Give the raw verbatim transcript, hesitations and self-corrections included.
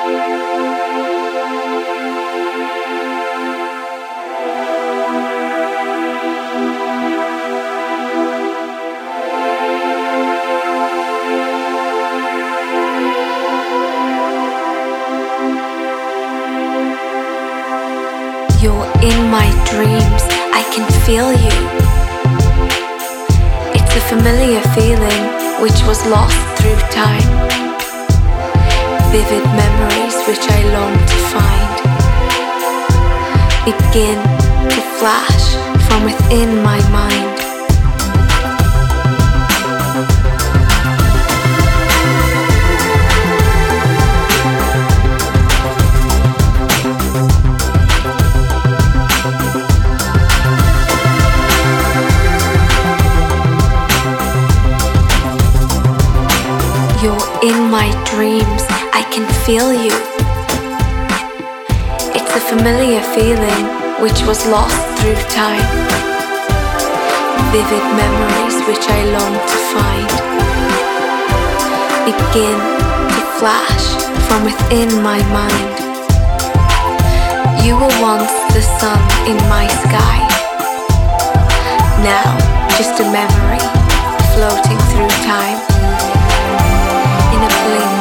You're in my dreams, I can feel you. It's a familiar feeling which was lost through time. Vivid memories which I long to find begin to flash from within my mind. You're in my dreams, I can feel you. It's a familiar feeling which was lost through time. Vivid memories which I long to find begin to flash from within my mind. You were once the sun in my sky. Now just a memory floating through time. In a blink